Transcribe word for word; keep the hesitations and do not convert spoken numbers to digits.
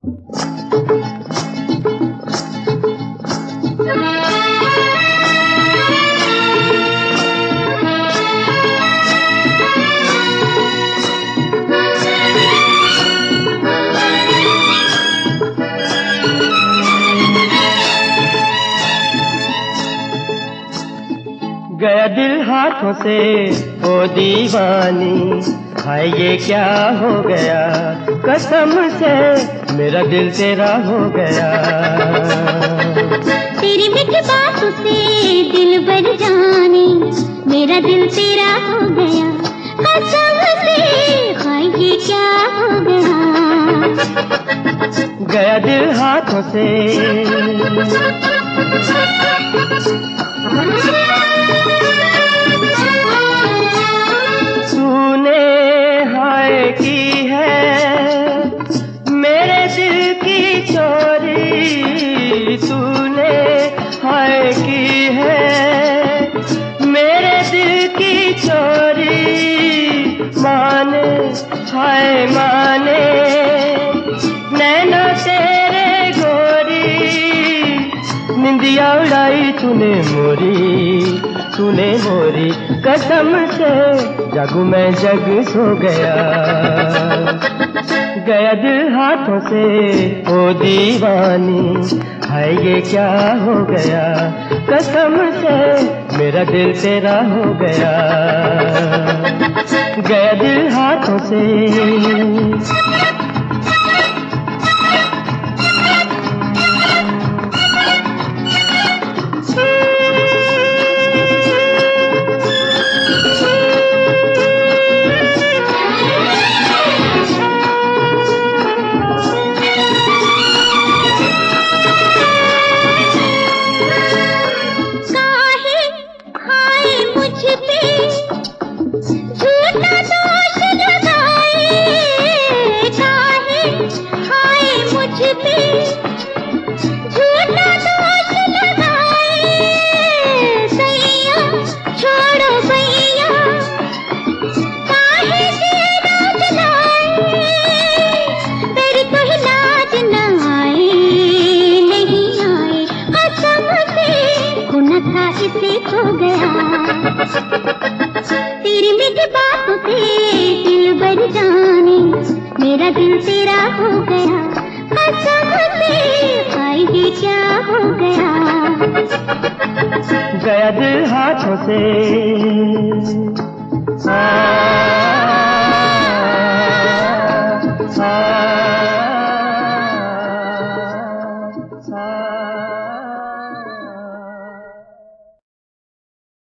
गया दिल हाथों से ओ दीवानी, हाय ये क्या हो गया, कसम से मेरा दिल तेरा हो गया। तेरी मीठी बातों से दिल भर जाने, मेरा दिल तेरा हो गया, कसम से हाय ये क्या हो गया। गया दिल हाथों से तूने हाय की है मेरे दिल की चोरी, तूने हाय की है मेरे दिल की चोरी, माने हाय माने नैना तेरे गोरी, निंदिया उड़ाई तूने मोरी, तूने मोरी, कसम से जागू मैं जग सो गया। गया दिल हाथों से ओ दीवानी, हाय ये क्या हो गया, कसम से मेरा दिल तेरा हो गया। गया दिल हाथों से खो गया। तेरी मीठी बातों से दिल भर जाने, मेरा दिल तेरा हो गया, कसम से हाय ये क्या हो गया। गया दिल हाथों से आ, आ, आ, आ,